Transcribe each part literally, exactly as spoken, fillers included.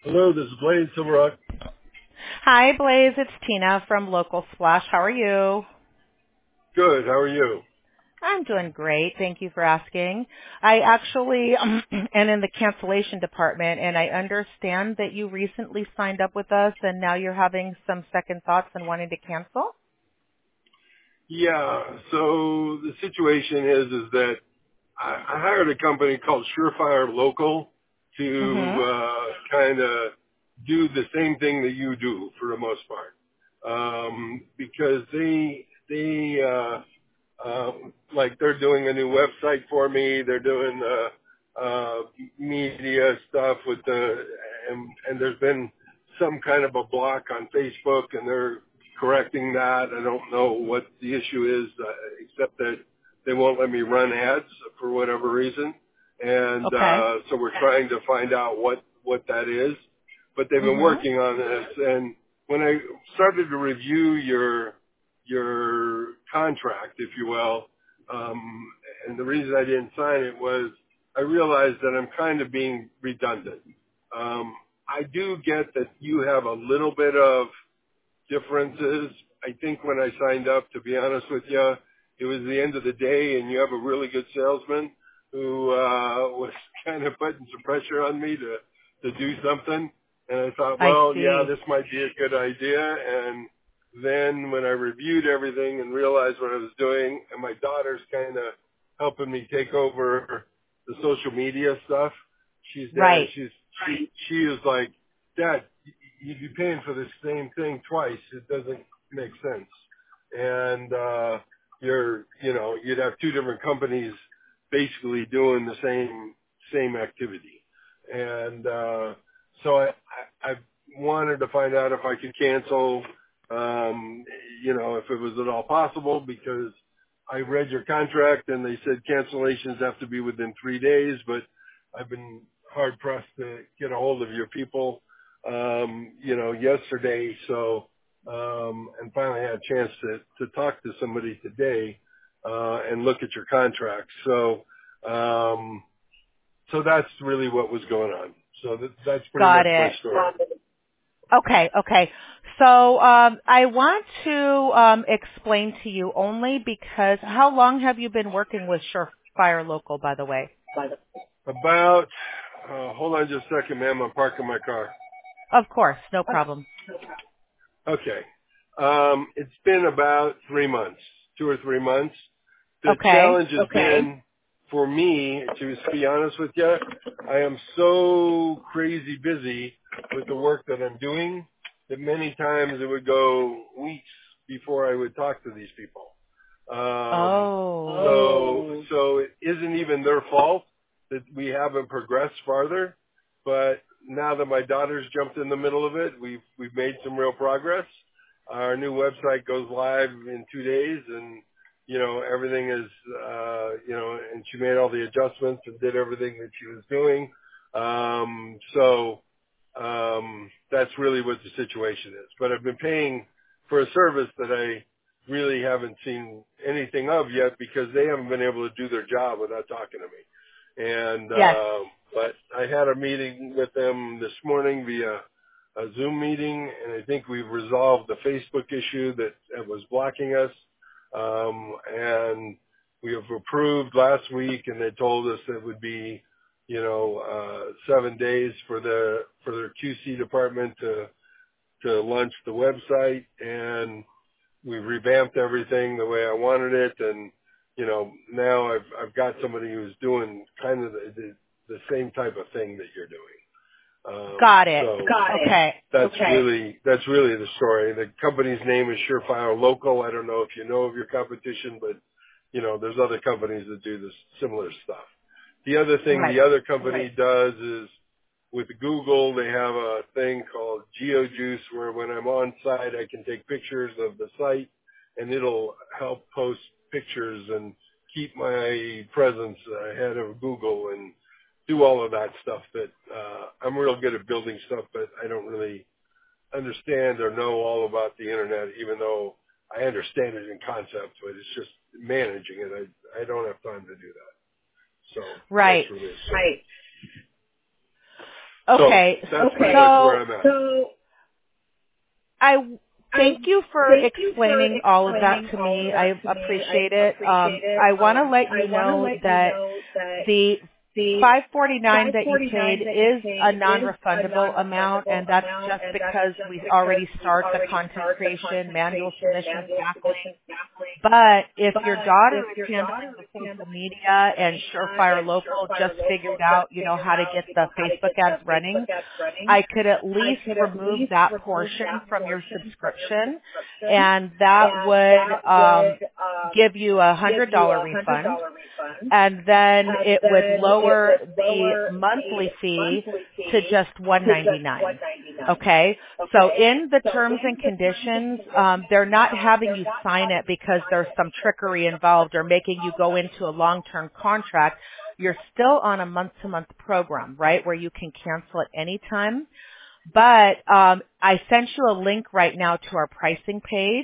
Hello, this is Blaze Silver Rock. Hi, Blaze. It's Tina from Local Splash. How are you? Good. How are you? I'm doing great. Thank you for asking. I actually um, am in the cancellation department, and I understand that you recently signed up with us, and now you're having some second thoughts and wanting to cancel? Yeah. So the situation is, is that I, I hired a company called Surefire Local to Mm-hmm. uh, kind of do the same thing that you do for the most part, um, because they they uh, um, like they're doing a new website for me. They're doing uh, uh, media stuff with the and, and there's been some kind of a block on Facebook, and they're correcting that. I don't know what the issue is, uh, except that they won't let me run ads for whatever reason. And Okay. uh, so we're trying to find out what what that is. But they've been Mm-hmm. working on this, and when I started to review your your contract, if you will, um, and the reason I didn't sign it was I realized that I'm kind of being redundant. Um, I do get that you have a little bit of differences. I think when I signed up, to be honest with you, it was the end of the day, and you have a really good salesman who uh, was kind of putting some pressure on me to to do something. And I thought, I well, yeah, see. this might be a good idea. And then when I reviewed everything and realized what I was doing, and my daughter's kind of helping me take over the social media stuff. She's dad. Right. She's she she is like, Dad, you'd be paying for the same thing twice. It doesn't make sense. And, uh, you're, you know, you'd have two different companies basically doing the same, same activity. And, uh, so I, I, I wanted to find out if I could cancel, um, you know, if it was at all possible, because I read your contract and they said cancellations have to be within three days, but I've been hard pressed to get a hold of your people um, you know, yesterday. So, um, and finally had a chance to, to talk to somebody today, uh, and look at your contract. So, um, so that's really what was going on. So that, that's pretty Got much my it. story. Okay, okay. So um, I want to um, explain to you only because how long have you been working with Surefire Local, by the way? About, uh, hold on just a second, ma'am. I'm parking my car. Of course, no problem. Okay. Um, it's been about three months, two or three months. The Okay. challenge has okay. been for me, to be honest with you, I am so crazy busy with the work that I'm doing that many times it would go weeks before I would talk to these people. Um, Oh. so, so it isn't even their fault that we haven't progressed farther. But now that my daughter's jumped in the middle of it, we've we've made some real progress. Our new website goes live in two days, and you know everything is uh, you know, and she made all the adjustments and did everything that she was doing. Um, so um, that's really what the situation is. But I've been paying for a service that I really haven't seen anything of yet because they haven't been able to do their job without talking to me. And, Yes. uh, but I had a meeting with them this morning via a Zoom meeting, and I think we've resolved the Facebook issue that, that was blocking us. Um, and we have approved last week, and they told us it would be, you know, uh, seven days for the, for their Q C department to, to launch the website, and we revamped everything the way I wanted it, and you know now I've I've got somebody who's doing kind of the the, the same type of thing that you're doing. Um, Got it. so got it. Okay. That's okay. really that's really the story. The company's name is Surefire Local. I don't know if you know of your competition, but you know there's other companies that do this similar stuff. The other thing Right. the other company right. does is with Google, they have a thing called GeoJuice where when I'm on site, I can take pictures of the site and it'll help post pictures and keep my presence ahead of Google and do all of that stuff that, uh, I'm real good at building stuff, but I don't really understand or know all about the internet, even though I understand it in concept, but it's just managing it. I, I don't have time to do that. So that's Right. really it. Right. Okay. So that's okay. pretty so, much where I'm at. So I thank you for Thank explaining you for all of that explaining to all me. of I that to me. appreciate I it. appreciate Um, it. I want to Um, let I you want to know let you that know that the the five forty-nine that you paid five forty-nine that you is paid a is a non-refundable amount, non-refundable and that's amount, just and that's because just we because already we start the already content start the creation, content manual creation, submissions, manual backlinks. submissions, backlinks. But if your But daughter if is your daughter handling the is social handling media social and media Surefire and Local Surefire just Local figured just out, you know, figured how to out, get you the know, how to Facebook get the ads running, Facebook ads running, I could at I least could at remove least that remove portion that from your portion from your subscription, subscription, and that and would that um, would um, give you a give hundred you dollar a hundred refund, dollar refund, and then and it would then it lower would the lower the monthly fee monthly to fee just one to just one ninety-nine. ninety nine. Okay, so Okay, in the so terms in and the terms and conditions, um, conditions, they're not um, having they're you not sign having it you because sign there's it some because there's trickery some involved or trickery making you involved go or into a long-term contract. You're still on a month-to-month program, right, where you can cancel at any time. But um, I sent you a link right now to our pricing page,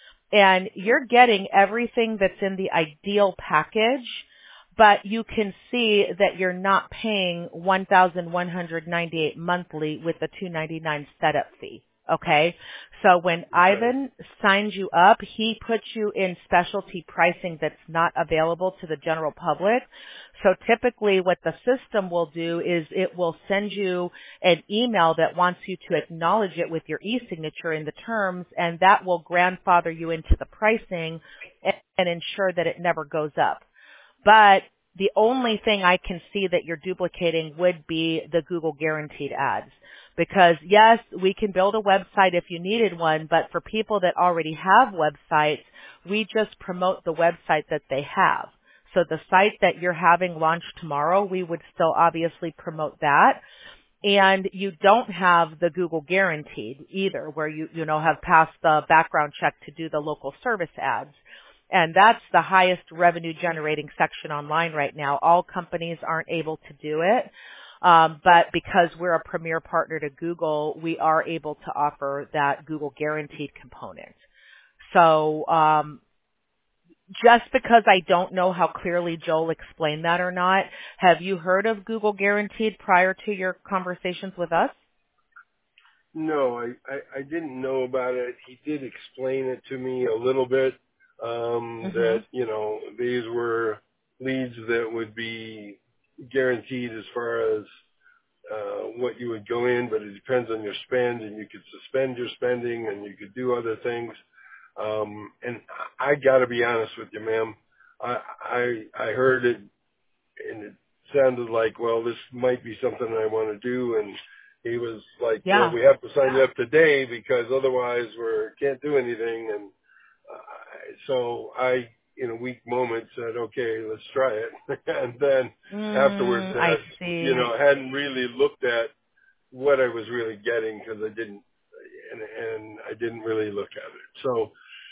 and you're getting everything that's in the ideal package, but you can see that you're not paying one thousand one hundred ninety-eight dollars monthly with the two ninety-nine setup fee. Okay? So when Okay. Ivan signs you up, he puts you in specialty pricing that's not available to the general public. So typically what the system will do is it will send you an email that wants you to acknowledge it with your e-signature in the terms, and that will grandfather you into the pricing and, and ensure that it never goes up. But the only thing I can see that you're duplicating would be the Google guaranteed ads. Because yes, we can build a website if you needed one, but for people that already have websites, we just promote the website that they have. So the site that you're having launched tomorrow, we would still obviously promote that. And you don't have the Google guaranteed either, where you, you know, have passed the background check to do the local service ads. And that's the highest revenue generating section online right now. All companies aren't able to do it. Um, but because we're a premier partner to Google, we are able to offer that Google guaranteed component. So, um, just because I don't know how clearly Joel explained that or not, have you heard of Google guaranteed prior to your conversations with us? No, I, I, I didn't know about it. He did explain it to me a little bit, um, Mm-hmm. that, you know, these were leads that would be guaranteed as far as uh, what you would go in, but it depends on your spend, and you could suspend your spending, and you could do other things. Um, and I got to be honest with you, ma'am. I, I I heard it, and it sounded like, well, this might be something I want to do. And he was like, well, Yeah. we have to sign you up today because otherwise we can't do anything. And uh, so I, in a weak moment, said, okay, let's try it. And then afterwards, Mm, I had, you see. know, hadn't really looked at what I was really getting because I didn't, and, and I didn't really look at it. So,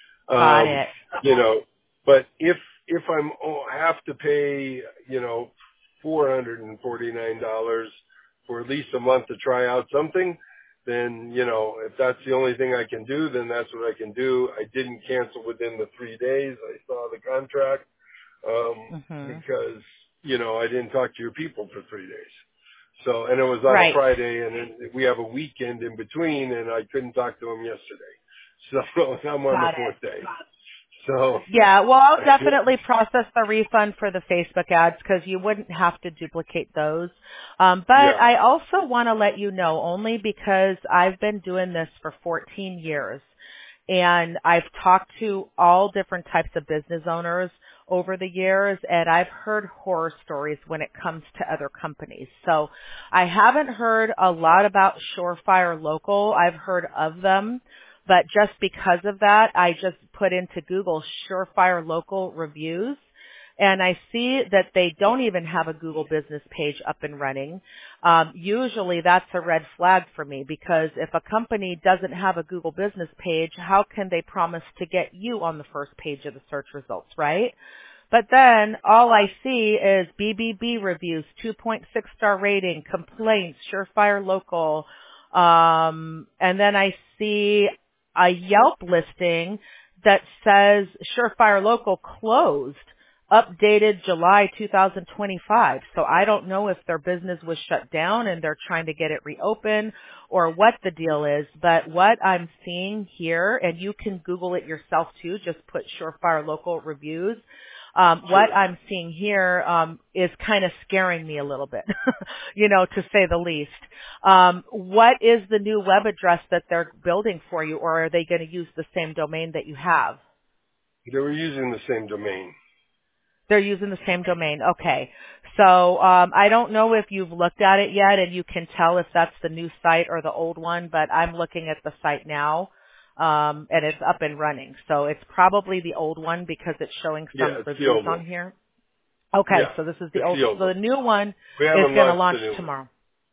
Got um, it. you know, but if, if I'm, oh, I have to pay, you know, four hundred forty-nine dollars for at least a month to try out something, then, you know, if that's the only thing I can do, then that's what I can do. I didn't cancel within the three days. I saw the contract, um, Mm-hmm. because, you know, I didn't talk to your people for three days. So, and it was on a Right. Friday, and then we have a weekend in between, and I couldn't talk to him yesterday. So I'm on the Got it. fourth day. So, Yeah, well, I'll definitely process the refund for the Facebook ads because you wouldn't have to duplicate those. Um, but yeah. I also want to let you know, only because I've been doing this for fourteen years, and I've talked to all different types of business owners over the years, and I've heard horror stories when it comes to other companies. So I haven't heard a lot about Surefire Local. I've heard of them. But just because of that, I just put into Google Surefire Local reviews, and I see that they don't even have a Google business page up and running. Um, usually that's a red flag for me, because if a company doesn't have a Google business page, how can they promise to get you on the first page of the search results, right? But then all I see is B B B reviews, two point six star rating, complaints, Surefire Local, um, and then I see a Yelp listing that says Surefire Local closed updated July two thousand twenty-five. So I don't know if their business was shut down and they're trying to get it reopened or what the deal is. But what I'm seeing here, and you can Google it yourself too, just put Surefire Local Reviews. Um, Sure. what I'm seeing here um, is kind of scaring me a little bit, you know, to say the least. Um, what is the new web address that they're building for you, or are they going to use the same domain that you have? They were using the same domain. They're using the same domain. Okay. So um, I don't know if you've looked at it yet and you can tell if that's the new site or the old one, but I'm looking at the site now. Um, and it's up and running. So it's probably the old one because it's showing Yeah, some it's the reviews old on one. here. Okay, Yeah, so this is the it's old. the old So one. the new one We is haven't going to launched launch the new one. tomorrow.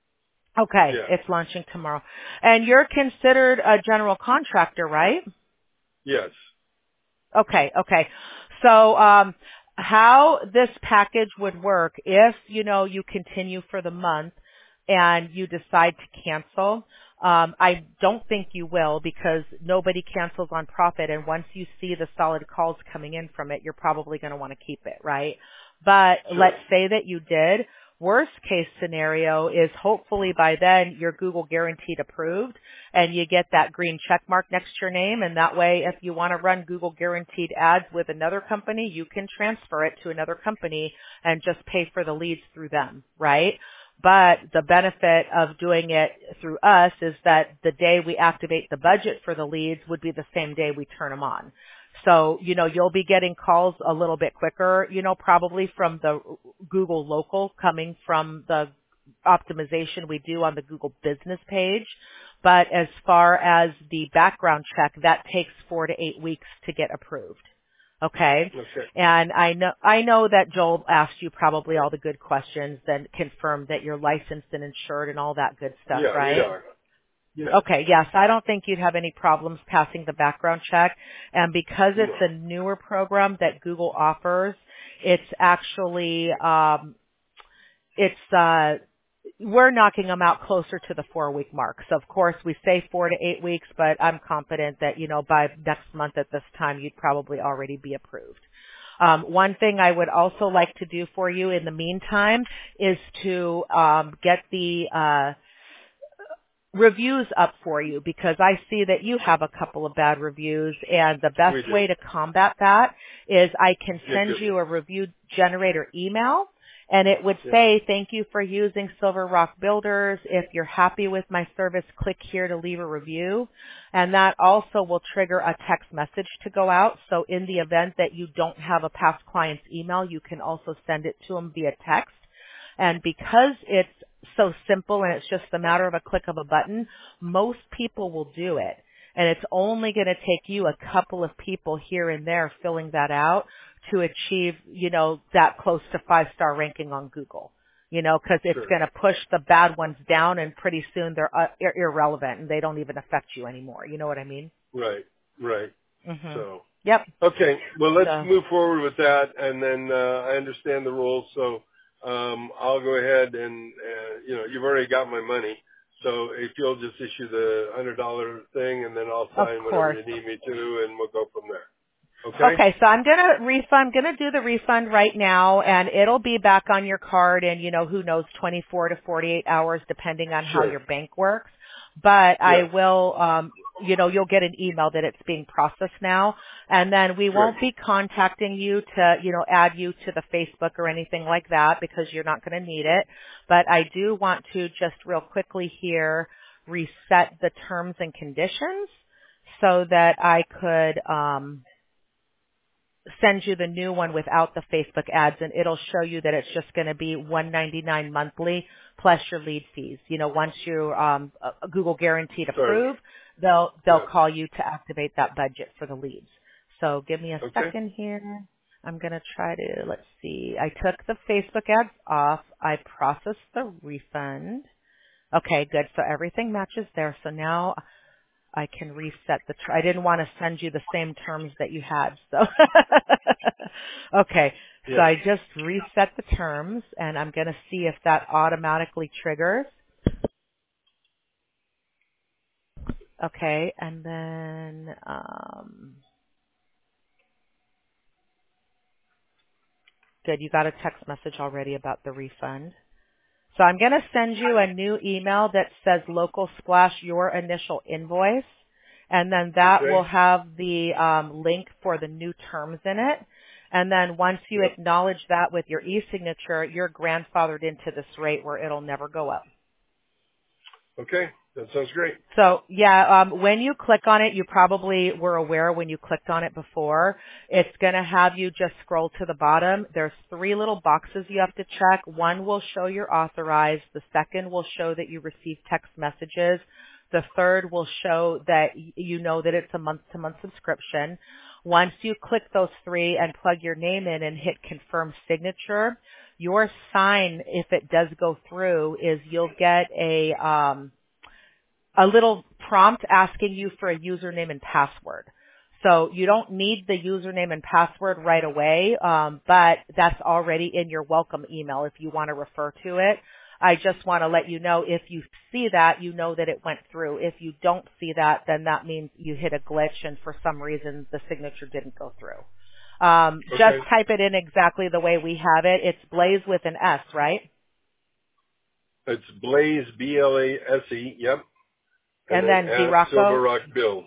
Okay, Yeah. it's launching tomorrow. And you're considered a general contractor, right? Yes. Okay, okay. So um, how this package would work if, you know, you continue for the month and you decide to cancel, um, I don't think you will because nobody cancels on profit. And once you see the solid calls coming in from it, you're probably going to want to keep it, right? But Sure. let's say that you did. Worst case scenario is hopefully by then you're Google guaranteed approved and you get that green check mark next to your name. And that way, if you want to run Google guaranteed ads with another company, you can transfer it to another company and just pay for the leads through them, right? But the benefit of doing it through us is that the day we activate the budget for the leads would be the same day we turn them on. So, you know, you'll be getting calls a little bit quicker, you know, probably from the Google local coming from the optimization we do on the Google business page. But as far as the background check, that takes four to eight weeks to get approved. Okay. Okay. And I know, I know that Joel asked you probably all the good questions and confirmed that you're licensed and insured and all that good stuff, Yeah, we right? are. Yes. Okay, yes, I don't think you'd have any problems passing the background check. And because it's No. a newer program that Google offers, it's actually, um, it's, uh, we're knocking them out closer to the four week mark. So of course we say four to eight weeks, but I'm confident that, you know, by next month at this time, you'd probably already be approved. Um, one thing I would also like to do for you in the meantime is to, um, get the, uh, reviews up for you because I see that you have a couple of bad reviews and the We best do. way to combat that is I can Yeah, send good. you a review generator email and it would Yeah. say, thank you for using Silver Rock Builders. If you're happy with my service, click here to leave a review. And that also will trigger a text message to go out. So in the event that you don't have a past client's email, you can also send it to them via text. And because it's so simple and it's just a matter of a click of a button, most people will do it. And it's only going to take you a couple of people here and there filling that out to achieve, you know, that close to five-star ranking on Google. You know, because it's Sure. going to push the bad ones down and pretty soon they're uh, ir- irrelevant and they don't even affect you anymore. You know what I mean? Right. Right. Mhm. So. Yep. Okay. Well, let's So, move forward with that, and then uh, I understand the rules, so um, I'll go ahead and uh, you know you've already got my money, so if you'll just issue the hundred dollar thing, and then I'll of sign whatever course. you need me to, and we'll go from there. Okay. Okay, so I'm gonna refund, gonna do the refund right now and it'll be back on your card in, you know, who knows, twenty-four to forty-eight hours depending on how Sure. your bank works. But I Yes. will, um, you know, you'll get an email that it's being processed now and then we Great. won't be contacting you to, you know, add you to the Facebook or anything like that because you're not gonna need it. But I do want to just real quickly here reset the terms and conditions so that I could, um, send you the new one without the Facebook ads and it'll show you that it's just going to be one hundred ninety-nine dollars monthly plus your lead fees. You know, once you're um, uh, Google guaranteed Sorry. approved, they'll they'll Yeah. call you to activate that budget for the leads. So give me a Okay. second here. I'm going to try to, let's see. I took the Facebook ads off. I processed the refund. Okay, good. So everything matches there. So now I can reset the, tr- I didn't want to send you the same terms that you had. So, okay. So Yeah. I just reset the terms and I'm going to see if that automatically triggers. Okay. And then, um, good. You got a text message already about the refund. So I'm going to send you a new email that says local splash your initial invoice. And then that Okay. will have the um, link for the new terms in it. And then once you Yep. acknowledge that with your e-signature, you're grandfathered into this rate where it'll never go up. Okay. That sounds great. So yeah, um, when you click on it, you probably were aware when you clicked on it before. It's going to have you just scroll to the bottom. There's three little boxes you have to check. One will show you're authorized. The second will show that you receive text messages. The third will show that y- you know that it's a month-to-month subscription. Once you click those three and plug your name in and hit confirm signature, your sign, if it does go through, is you'll get a um, a little prompt asking you for a username and password. So you don't need the username and password right away, um, but that's already in your welcome email if you want to refer to it. I just want to let you know if you see that, you know that it went through. If you don't see that, then that means you hit a glitch and for some reason the signature didn't go through. Um, Okay. just type it in exactly the way we have it. It's Blaze with an S, right? It's Blaze, B L A S E, yep. And, And then then at Silver Zirocco. Rock Bills.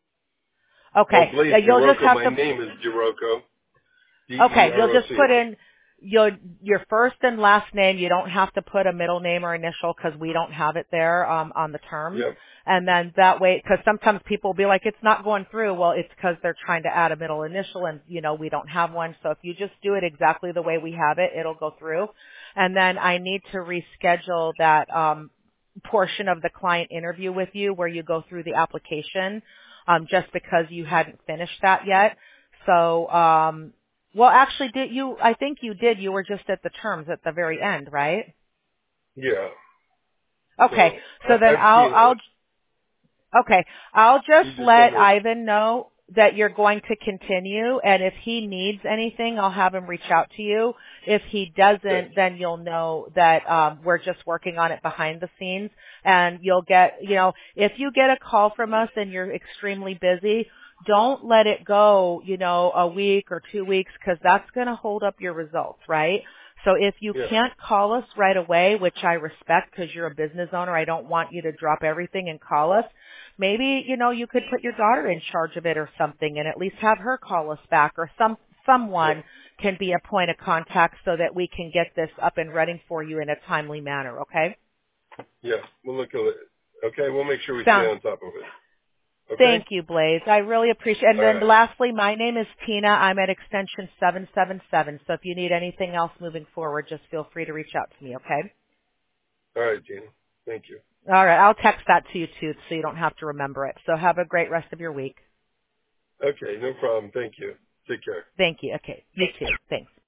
Oh, Okay. Blaze Yeah, you'll just Girocco. have My to name is Girocco. D E Okay, R you'll O just C put O. in your your first and last name. You don't have to put a middle name or initial because we don't have it there um, on the terms. Yep. And then that way, because sometimes people will be like, it's not going through. Well, it's because they're trying to add a middle initial and, you know, we don't have one. So if you just do it exactly the way we have it, it'll go through. And then I need to reschedule that um, portion of the client interview with you where you go through the application um, just because you hadn't finished that yet. So, um, well, actually, did you? I think you did. You were just at the terms at the very end, right? Yeah. Okay. So So I, then I've I'll seen I'll it. okay. I'll You just just send let me. Ivan know that you're going to continue, and if he needs anything, I'll have him reach out to you. If he Okay. doesn't, then you'll know that um, we're just working on it behind the scenes, and you'll get, you know, if you get a call from us and you're extremely busy, don't let it go, you know, a week or two weeks because that's going to hold up your results, right? So if you Yeah. can't call us right away, which I respect because you're a business owner, I don't want you to drop everything and call us. Maybe, you know, you could put your daughter in charge of it or something and at least have her call us back or some Yeah. someone can be a point of contact so that we can get this up and running for you in a timely manner, okay? Yeah. We'll look at it. Okay. We'll make sure we stay Sounds on top of it. Okay. Thank you, Blaze. I really appreciate it. And All then right. lastly, my name is Tina. I'm at extension seven seven seven. So if you need anything else moving forward, just feel free to reach out to me, okay? All right, Gina. Thank you. All right. I'll text that to you too so you don't have to remember it. So have a great rest of your week. Okay. No problem. Thank you. Take care. Thank you. Okay. You too. Thanks.